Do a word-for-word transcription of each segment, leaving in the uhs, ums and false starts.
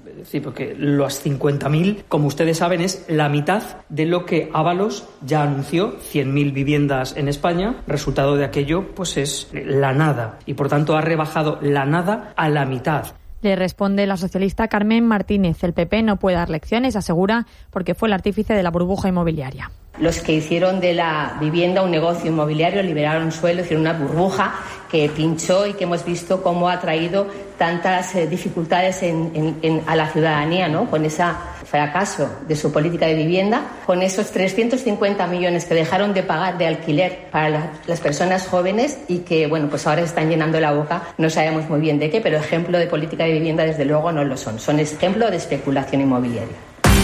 Sí, porque los cincuenta mil, como ustedes saben, es la mitad de lo que Ábalos ya anunció, cien mil viviendas en España. Resultado de aquello, pues es la nada. Y por tanto ha rebajado la nada a la mitad. Le responde la socialista Carmen Martínez. El P P no puede dar lecciones, asegura, porque fue el artífice de la burbuja inmobiliaria. Los que hicieron de la vivienda un negocio inmobiliario, liberaron suelo, hicieron una burbuja que pinchó y que hemos visto cómo ha traído tantas eh, dificultades en, en, en, a la ciudadanía, ¿no? Con ese fracaso de su política de vivienda, con esos trescientos cincuenta millones que dejaron de pagar de alquiler para la, las personas jóvenes y que, bueno, pues ahora se están llenando la boca, no sabemos muy bien de qué, pero ejemplo de política de vivienda desde luego no lo son, son ejemplo de especulación inmobiliaria.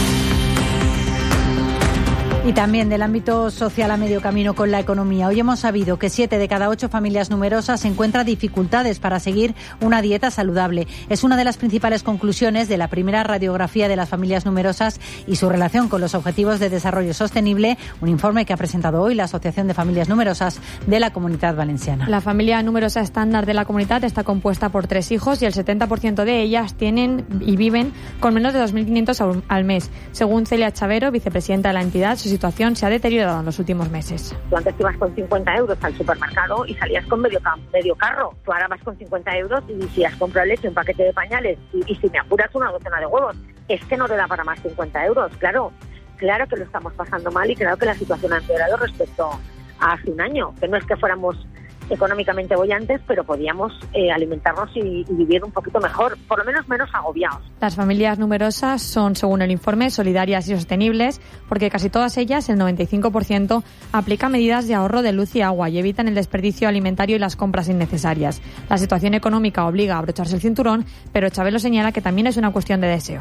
Y también del ámbito social a medio camino con la economía. Hoy hemos sabido que siete de cada ocho familias numerosas encuentran dificultades para seguir una dieta saludable. Es una de las principales conclusiones de la primera radiografía de las familias numerosas y su relación con los Objetivos de Desarrollo Sostenible, un informe que ha presentado hoy la Asociación de Familias Numerosas de la Comunidad Valenciana. La familia numerosa estándar de la comunidad está compuesta por tres hijos y el setenta por ciento de ellas tienen y viven con menos de dos mil quinientos al mes. Según Celia Chavero, vicepresidenta de la entidad, su situación se ha deteriorado en los últimos meses. Tú antes ibas con cincuenta euros al supermercado y salías con medio, medio carro. Tú ahora vas con cincuenta euros y si has comprado leche, un paquete de pañales y, y si me apuras una docena de huevos, es que no te da para más cincuenta euros. Claro, claro que lo estamos pasando mal y creo que la situación ha empeorado respecto a hace un año. Que no es que fuéramos económicamente bollantes, pero podíamos eh, alimentarnos y, y vivir un poquito mejor, por lo menos menos agobiados. Las familias numerosas son, según el informe, solidarias y sostenibles, porque casi todas ellas, el noventa y cinco por ciento, aplican medidas de ahorro de luz y agua y evitan el desperdicio alimentario y las compras innecesarias. La situación económica obliga a abrocharse el cinturón, pero Chabelo señala que también es una cuestión de deseo.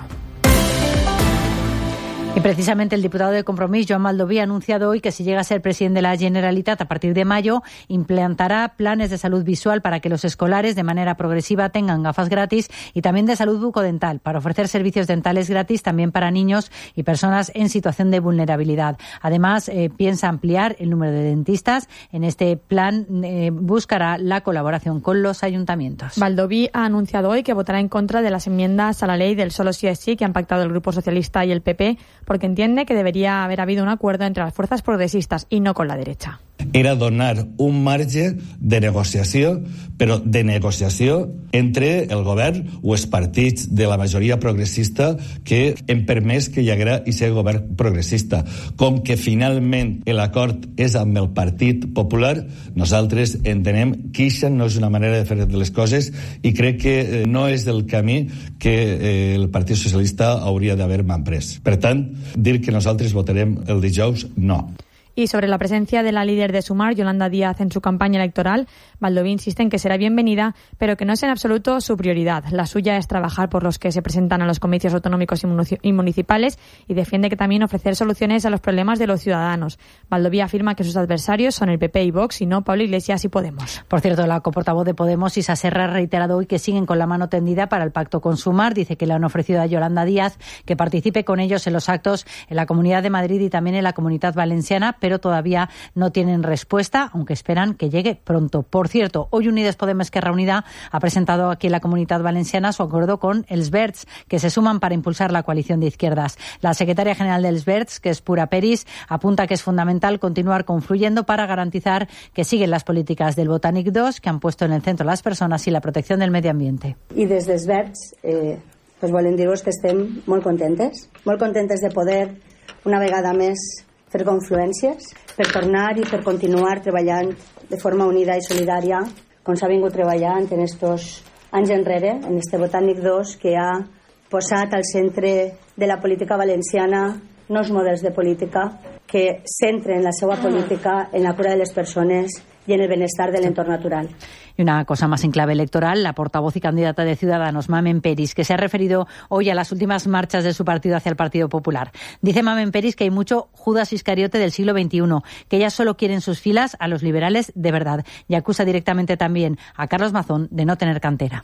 Y precisamente el diputado de Compromís, Joan Baldoví, ha anunciado hoy que si llega a ser presidente de la Generalitat a partir de mayo, implantará planes de salud visual para que los escolares de manera progresiva tengan gafas gratis y también de salud bucodental para ofrecer servicios dentales gratis también para niños y personas en situación de vulnerabilidad. Además, eh, piensa ampliar el número de dentistas. En este plan eh, buscará la colaboración con los ayuntamientos. Baldoví ha anunciado hoy que votará en contra de las enmiendas a la ley del solo sí es sí que han pactado el Grupo Socialista y el P P, porque entiende que debería haber habido un acuerdo entre las fuerzas progresistas y no con la derecha. Era donar un marge de negociació, però de negociació entre el govern o els partits de la majoria progressista que hem permès que hi haguera aquest govern progressista. Com que finalment l'acord és amb el Partit Popular, nosaltres entenem que això no és una manera de fer les coses i crec que no és el camí que el Partit Socialista hauria d'haver emprès. Per tant, dir que nosaltres votarem el dijous, no. Y sobre la presencia de la líder de Sumar, Yolanda Díaz, en su campaña electoral, Baldoví insiste en que será bienvenida, pero que no es en absoluto su prioridad. La suya es trabajar por los que se presentan a los comicios autonómicos y municipales y defiende que también ofrecer soluciones a los problemas de los ciudadanos. Baldoví afirma que sus adversarios son el P P y Vox y no Pablo Iglesias y Podemos. Por cierto, la coportavoz de Podemos, Isa Serra, ha reiterado hoy que siguen con la mano tendida para el pacto con Sumar. Dice que le han ofrecido a Yolanda Díaz que participe con ellos en los actos en la Comunidad de Madrid y también en la Comunidad Valenciana, pero todavía no tienen respuesta, aunque esperan que llegue pronto. Por cierto, hoy Unides Podemos Esquerra Unida ha presentado aquí en la Comunidad Valenciana su acuerdo con els Verds, que se suman para impulsar la coalición de izquierdas. La secretaria general dels Verds, que es Pura Peris, apunta que es fundamental continuar confluyendo para garantizar que siguen las políticas del Botànic dos, que han puesto en el centro a las personas y la protección del medio ambiente. I des dels Verds eh, pues volem dir-vos que estem molt contentes, molt contentes de poder una vegada més fer confluències, per tornar i per continuar treballant de forma unida i solidària, com s'ha vingut treballant en estos anys enrere, en este Botànic dos, que ha posat al centre de la política valenciana nous models de política que centren la seva política en la cura de les persones y en el bienestar del entorno natural. Y una cosa más en clave electoral, la portavoz y candidata de Ciudadanos, Mamen Peris, que se ha referido hoy a las últimas marchas de su partido hacia el Partido Popular. Dice Mamen Peris que hay mucho Judas Iscariote del siglo veintiuno, que ella solo quiere en sus filas a los liberales de verdad, y acusa directamente también a Carlos Mazón de no tener cantera.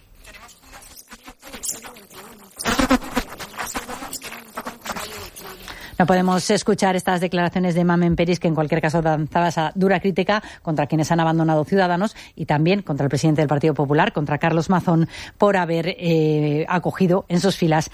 No podemos escuchar estas declaraciones de Mamen Peris, que en cualquier caso lanzaba esa dura crítica contra quienes han abandonado Ciudadanos y también contra el presidente del Partido Popular, contra Carlos Mazón, por haber eh, acogido en sus filas